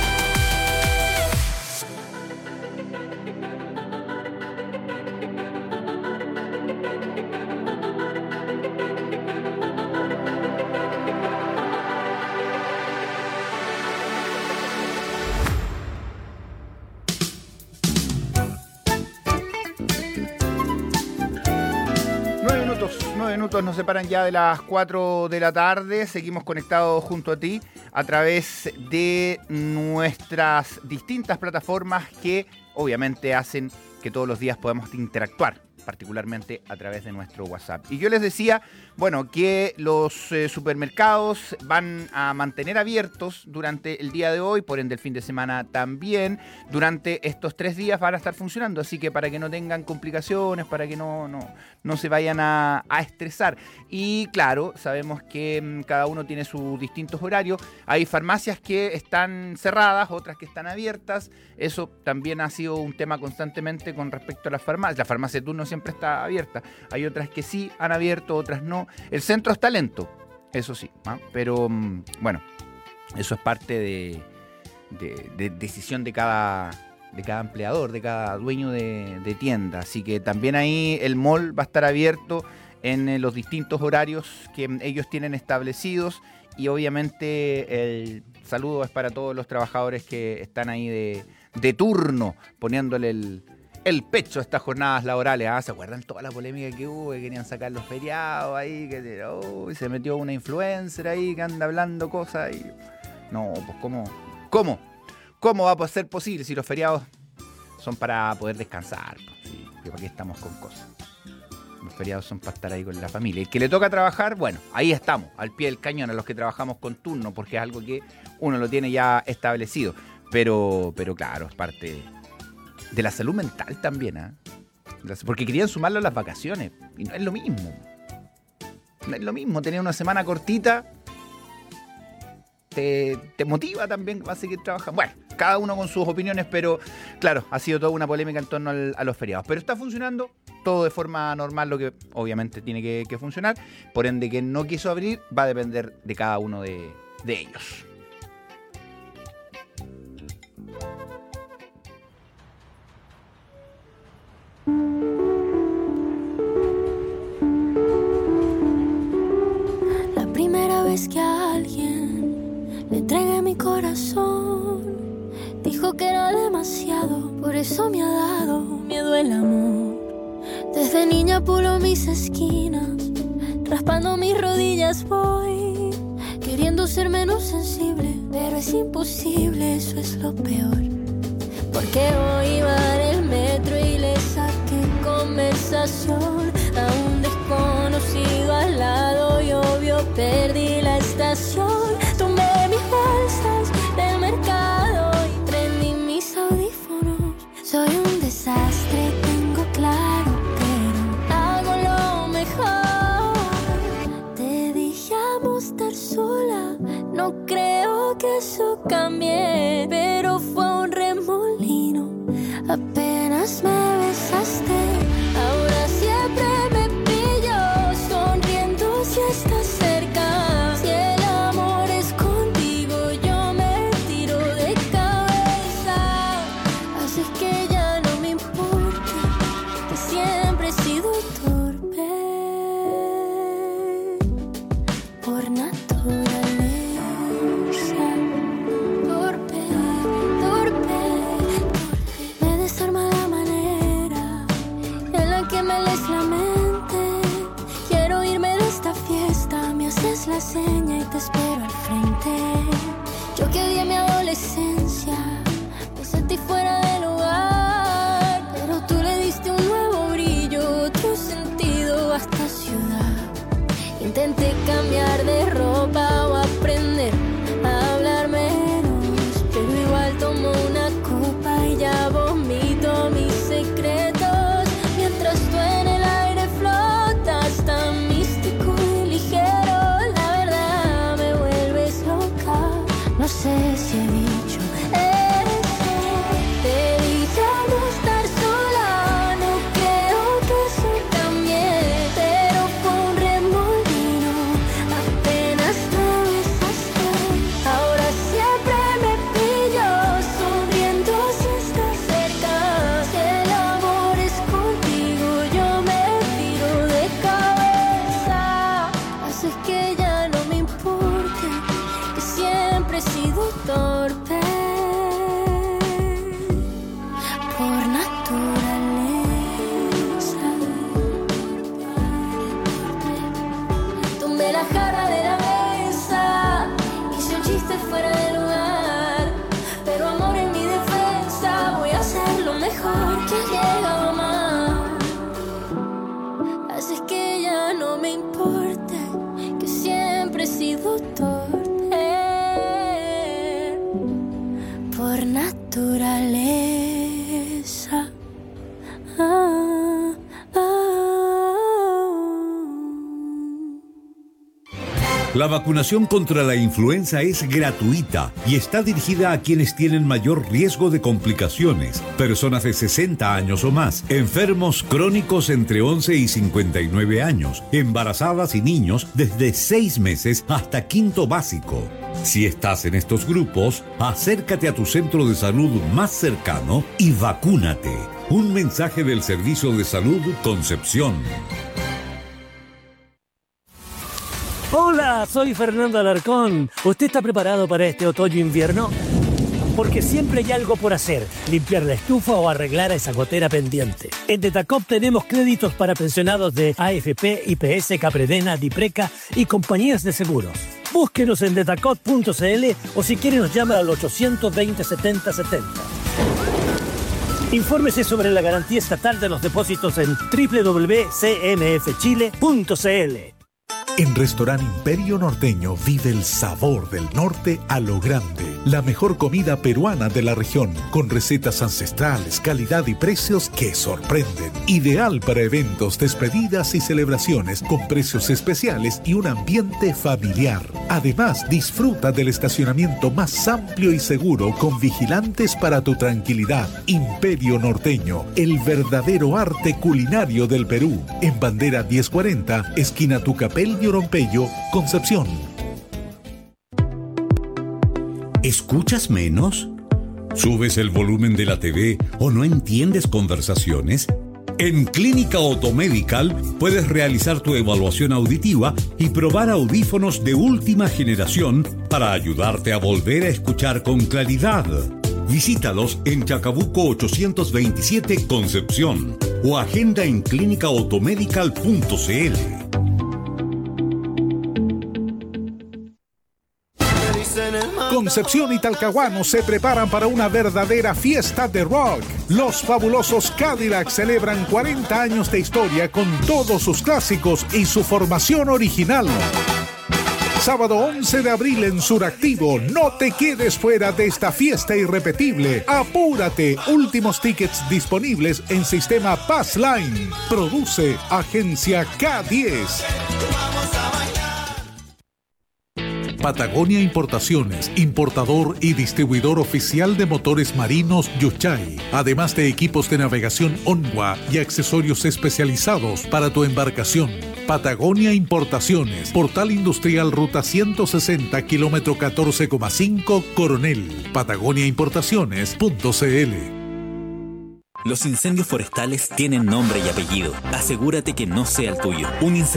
D: Nueve minutos, nueve minutos nos separan ya de las cuatro de la tarde. Seguimos conectados junto a ti a través de nuestras distintas plataformas que obviamente hacen que todos los días podamos interactuar, particularmente a través de nuestro WhatsApp. Y yo les decía, bueno, que los eh, supermercados van a mantener abiertos durante el día de hoy, por ende el fin de semana también. Durante estos tres días van a estar funcionando, así que para que no tengan complicaciones, para que no, no, no se vayan a, a estresar. Y claro, sabemos que mm, cada uno tiene sus distintos horarios. Hay farmacias que están cerradas, otras que están abiertas. Eso también ha sido un tema constantemente con respecto a las farmacias. La farmacia de turno siempre está abierta. Hay otras que sí han abierto, otras no. El centro está lento, eso sí, ¿ah? Pero mm, bueno, eso es parte de, de, de decisión de cada, de cada empleador, de cada dueño de, de tienda. Así que también ahí el mall va a estar abierto en eh, los distintos horarios que mm, ellos tienen establecidos. Y obviamente el saludo es para todos los trabajadores que están ahí de, de turno, poniéndole el, el pecho estas jornadas laborales. ¿Ah? ¿Se acuerdan toda la polémica que hubo? Que querían sacar los feriados ahí, que oh, se metió una influencer ahí que anda hablando cosas y... No, pues ¿cómo? ¿Cómo? ¿Cómo va a ser posible si los feriados son para poder descansar? ¿Sí? ¿Para qué estamos con cosas? Los feriados son para estar ahí con la familia. El que le toca trabajar, bueno, ahí estamos, al pie del cañón, a los que trabajamos con turno, porque es algo que uno lo tiene ya establecido. Pero, pero claro, es parte de la salud mental también, ¿eh? Porque querían sumarlo a las vacaciones, y no es lo mismo. No es lo mismo tener una semana cortita. Te, te motiva también a seguir trabajando. Bueno, cada uno con sus opiniones, pero claro, ha sido toda una polémica en torno al, a los feriados. Pero está funcionando todo de forma normal, lo que obviamente tiene que, que funcionar. Por ende, quien no quiso abrir va a depender de cada uno de, de ellos.
E: La primera vez que a alguien le entregué mi corazón, dijo que era demasiado, por eso me ha dado miedo el amor. Desde niña pulo mis esquinas, raspando mis rodillas voy, queriendo ser menos sensible, pero es imposible, eso es lo peor. Porque hoy iba en el metro y le saqué conversación a un desconocido al lado y obvio perdí la estación. Tomé mis bolsas del mercado y prendí mis audífonos. Soy un desastre, tengo claro, pero hago lo mejor. Te dije amo estar sola, no creo que eso cambie, pero fue un remolino, apenas me besaste. Ahora siempre me pillo sonriendo si estás cerca. Si el amor es contigo, yo me tiro de cabeza. Así que ya no me importa, que siempre he sido torpe por naturaleza. Torpe, torpe, torpe. Me desarma la manera en la que me lees la mente. Quiero irme de esta fiesta, me haces la seña y te espero al frente. Yo que odié mi adolescencia, me sentí fuera de lugar, pero tú le diste un nuevo brillo, otro sentido a esta ciudad. Intenté cambiar de ropa o aprender a hablar menos, pero igual tomo una copa y ya vomito mis secretos. Mientras tú en el aire flotas tan místico y ligero, la verdad me vuelves loca. No sé si he dicho eso. Te dije no estar sola, no creo que eso cambie, pero fue un remolino, apenas me besaste. Ahora siempre me pillo sonriendo si estás cerca. Si el amor es contigo, yo me tiro de cabeza. Así que ya no me importa, que siempre he sido torpe por naturaleza. Tomé la jarra de la mesa, hice un chiste fuera de lugar, pero amor en mi defensa, voy a hacer lo mejor que he llegado a amar. Así que ya no me importa, que siempre he sido torpe por naturaleza. Ah, ah.
K: La vacunación contra la influenza es gratuita y está dirigida a quienes tienen mayor riesgo de complicaciones, personas de sesenta años o más, enfermos crónicos entre once y cincuenta y nueve años, embarazadas y niños desde seis meses hasta quinto básico. Si estás en estos grupos, acércate a tu centro de salud más cercano y vacúnate. Un mensaje del Servicio de Salud Concepción.
F: Hola, soy Fernando Alarcón. ¿Usted está preparado para este otoño-invierno? Porque siempre hay algo por hacer, limpiar la estufa o arreglar esa gotera pendiente. En Detacop tenemos créditos para pensionados de A F P, I P S, Capredena, Dipreca y compañías de seguros. Búsquenos en detacop punto c l o si quiere nos llama al ochocientos veinte, setenta setenta. Infórmese sobre la garantía estatal de los depósitos en doble u doble u doble u punto c m f chile punto c l.
M: En Restaurante Imperio Norteño vive el sabor del norte a lo grande. La mejor comida peruana de la región, con recetas ancestrales, calidad y precios que sorprenden. Ideal para eventos, despedidas y celebraciones, con precios especiales y un ambiente familiar. Además, disfruta del estacionamiento más amplio y seguro, con vigilantes para tu tranquilidad. Imperio Norteño, el verdadero arte culinario del Perú. En Bandera diez cuarenta, esquina Tucapel y Orompeyo, Concepción.
K: ¿Escuchas menos? ¿Subes el volumen de la T V o no entiendes conversaciones? En Clínica Automedical puedes realizar tu evaluación auditiva y probar audífonos de última generación para ayudarte a volver a escuchar con claridad. Visítalos en Chacabuco ochocientos veintisiete, Concepción, o agenda en clínica automedical punto c l.
M: Concepción y Talcahuano se preparan para una verdadera fiesta de rock. Los fabulosos Cadillacs celebran cuarenta años de historia con todos sus clásicos y su formación original. Sábado once de abril en Suractivo. No te quedes fuera de esta fiesta irrepetible. Apúrate. Últimos tickets disponibles en sistema Passline. Produce Agencia K diez. Patagonia Importaciones, importador y distribuidor oficial de motores marinos Yuchay, además de equipos de navegación Onwa y accesorios especializados para tu embarcación. Patagonia Importaciones, Portal Industrial Ruta ciento sesenta, kilómetro catorce coma cinco, Coronel. Patagonia Importaciones punto c l.
G: Los incendios forestales tienen nombre y apellido. Asegúrate que no sea el tuyo. Un incendio